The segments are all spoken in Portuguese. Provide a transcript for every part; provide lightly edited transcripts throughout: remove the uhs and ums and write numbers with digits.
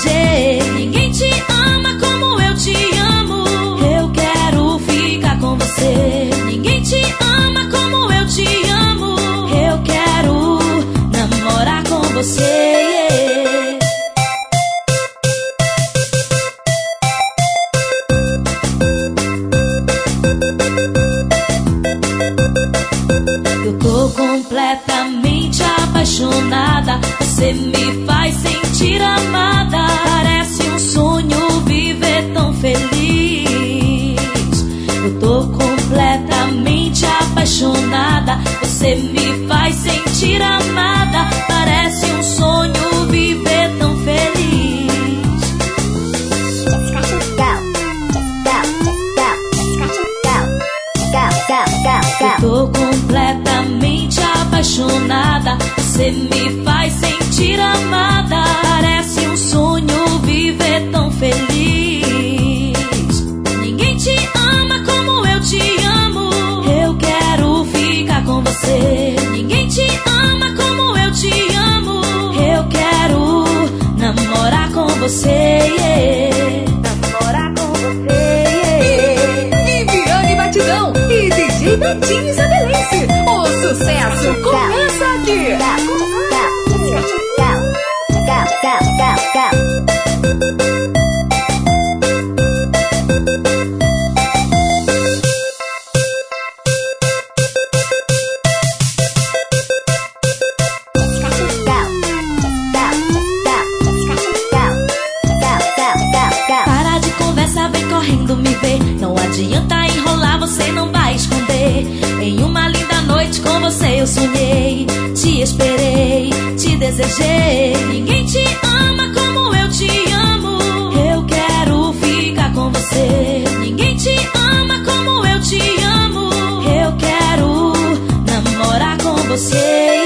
desejei. Ninguém te ama como eu te amo. Eu quero ficar com você. Ninguém te ama como eu te amo. Eu quero namorar com você. Eu tô completamente apaixonada. Você me faz sentir amada. Parece um sonho viver tão feliz. Eu tô completamente apaixonada. Você me faz sentir amada. Parece um sonho viver tão feliz. Eu tô completamente apaixonada. Você me faz sentir amada. Parece um sonho viver tão feliz. Ninguém te ama como eu te amo. Eu quero ficar com você. Ninguém te ama como eu te amo. Eu quero namorar com você. Namorar com você. Viviane Batidão e DJ Betinho Isabelense. O sucesso começa aqui. Para de conversa, vem correndo me ver. Não adianta enrolar, você não vai esconder. Em uma linda noite com você eu sonhei. Te esperei, te desejei. Ninguém te ama como eu te amo. Eu quero ficar com você. Ninguém te ama como eu te amo. Eu quero namorar com você.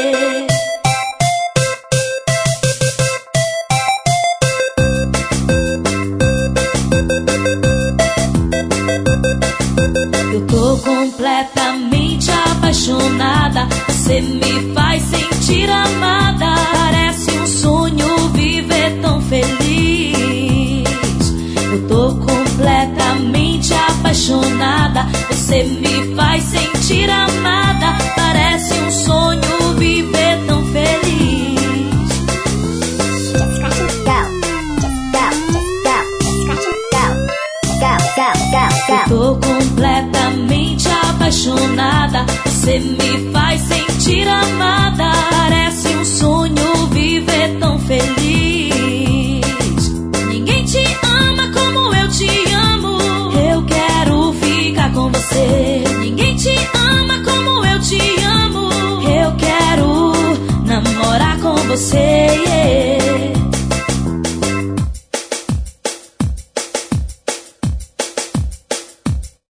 Eu tô completamente apaixonada. Você me faz sentir amada. Parece um sonho viver tão feliz. Eu tô completamente apaixonada. Você me faz sentir amada. Parece um sonho viver tão feliz. Eu tô completamente apaixonada. Você me faz sentir amada. Parece um sonho viver tão feliz. Ninguém te ama como eu te amo. Eu quero ficar com você. Ninguém te ama como eu te amo. Eu quero namorar com você.